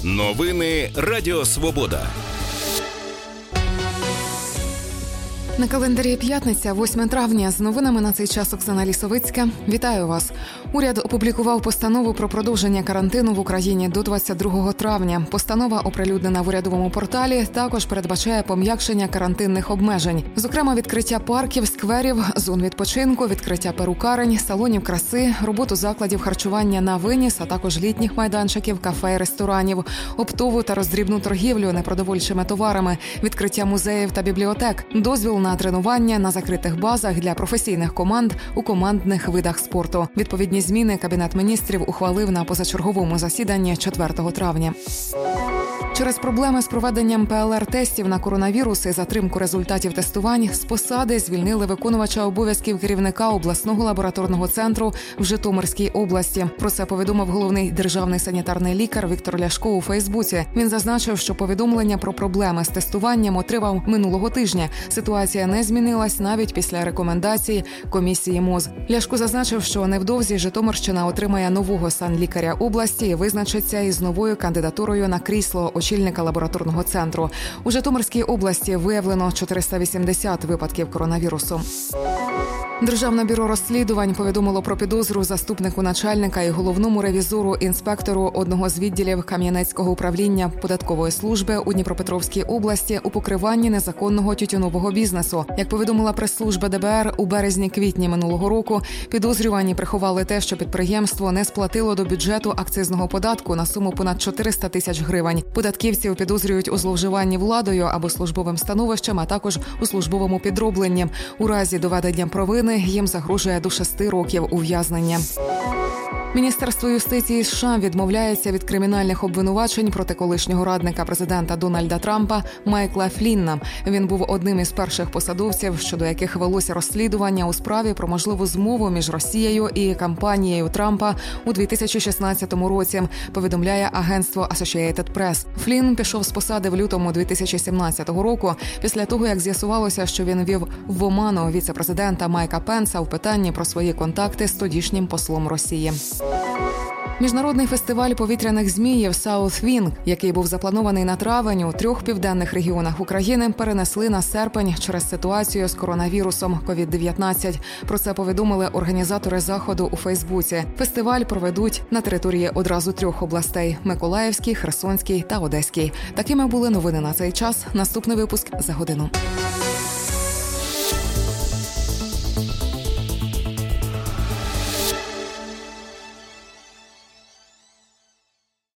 Новини Радіо Свобода. На календарі п'ятниця, 8 травня. З новинами на цей час Оксана Лісовицька. Вітаю вас. Уряд опублікував постанову про продовження карантину в Україні до 22 травня. Постанова, оприлюднена в урядовому порталі, також передбачає пом'якшення карантинних обмежень. Зокрема, відкриття парків, скверів, зон відпочинку, відкриття перукарень, салонів краси, роботу закладів харчування на виніс, а також літніх майданчиків, кафе і ресторанів, оптову та роздрібну торгівлю непродовольчими товарами, відкриття музеїв та бібліотек, дозвіл на тренування на закритих базах для професійних команд у командних видах спорту. Відповідні зміни Кабінет міністрів ухвалив на позачерговому засіданні 4 травня. Через проблеми з проведенням ПЛР-тестів на коронавірус і затримку результатів тестувань з посади звільнили виконувача обов'язків керівника обласного лабораторного центру в Житомирській області. Про це повідомив головний державний санітарний лікар Віктор Ляшко у Фейсбуці. Він зазначив, що повідомлення про проблеми з тестуванням отримав минулого тижня. Ситуація не змінилась навіть після рекомендацій комісії МОЗ. Ляшко зазначив, що невдовзі Житомирщина отримає нового санлікаря області і визначиться із новою кандидатурою на крісло очільника лабораторного центру. У Житомирській області виявлено 480 випадків коронавірусу. Державне бюро розслідувань повідомило про підозру заступнику начальника і головному ревізору інспектору одного з відділів Кам'янецького управління податкової служби у Дніпропетровській області у покриванні незаконного тютюнового бізнесу. Як повідомила прес-служба ДБР, у березні-квітні минулого року підозрювані приховали те, що підприємство не сплатило до бюджету акцизного податку на суму понад 400 тисяч гривень. Податківців підозрюють у зловживанні владою або службовим становищем, а також у службовому підробленні. У разі доведення провини їм загрожує до 6 років ув'язнення. Міністерство юстиції США відмовляється від кримінальних обвинувачень проти колишнього радника президента Дональда Трампа Майкла Флінна. Він був одним із перших посадовців, щодо яких велося розслідування у справі про можливу змову між Росією і кампанією Трампа у 2016 році, повідомляє агентство Associated Press. Флін пішов з посади в лютому 2017 року, після того, як з'ясувалося, що він вів в оману віце-президента Майка Пенса в питанні про свої контакти з тодішнім послом Росії. Міжнародний фестиваль повітряних зміїв South Wind, який був запланований на травень у 3 південних регіонах України, перенесли на серпень через ситуацію з коронавірусом COVID-19. Про це повідомили організатори заходу у Фейсбуці. Фестиваль проведуть на території одразу 3 областей – Миколаївській, Херсонській та Одеській. Такими були новини на цей час. Наступний випуск за годину.